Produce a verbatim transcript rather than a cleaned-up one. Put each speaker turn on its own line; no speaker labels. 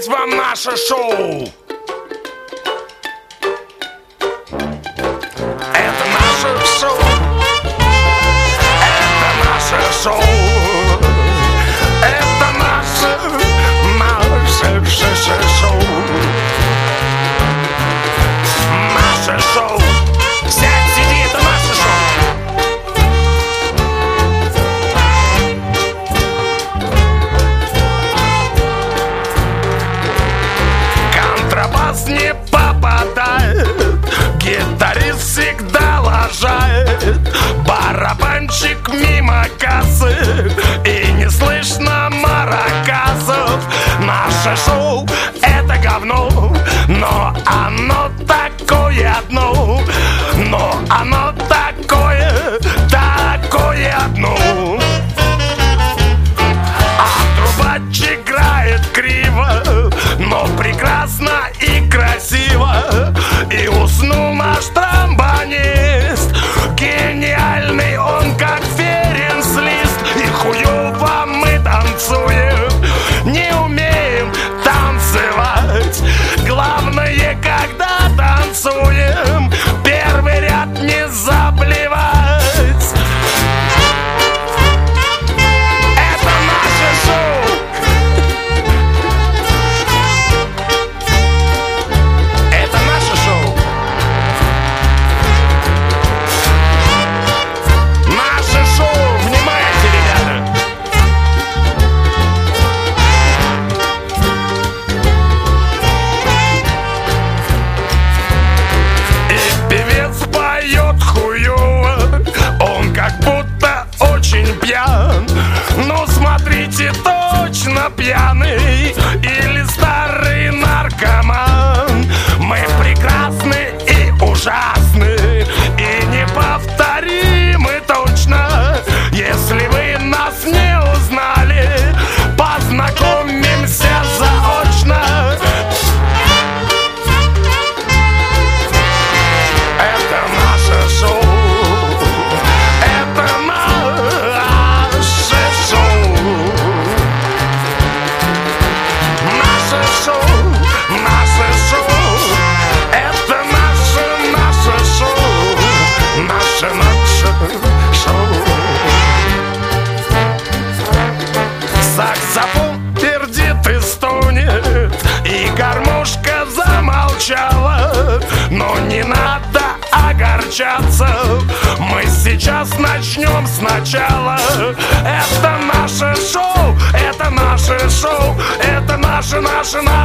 представить вам наше шоу. Это наше шоу. Это наше шоу. Это наше, наше шоу. Наше шоу. Сядь, сиди, это наше шоу. Контрабас не попадает, гитарист всегда лажает, барабанщик мимо кассы, и не слышно маракасов. Наше шоу — это говно, но оно такое одно, но оно такое, такое одно. А трубач играет криво, но прекрасно и красиво. И уснул наш тромбонист, гениальный он, как Ференс-Лист. И хуёво мы танцуем, не умеем танцевать. Главное, когда танцуем, первый ряд не заблевать. Это наше шоу. Это наше шоу. Наше шоу. Внимайте, ребята. И певец поет хуёво, он как будто очень пьян. Ну смотрите, точно пьяный или старый наркоман. Мы прекрасны и ужасны, и неповторимы точно. Если вы нас не узнали, познакомимся заочно. Это наше шоу. Это наше шоу. Наше шоу. Наше шоу. Это наше, наше шоу. Наше, наше шоу. Саксофон пердит и стонет, и гармошка замолчала. Но не надо огорчаться, мы сейчас начнем сначала. Это наше шоу, это наше шоу, это наше, наше, наше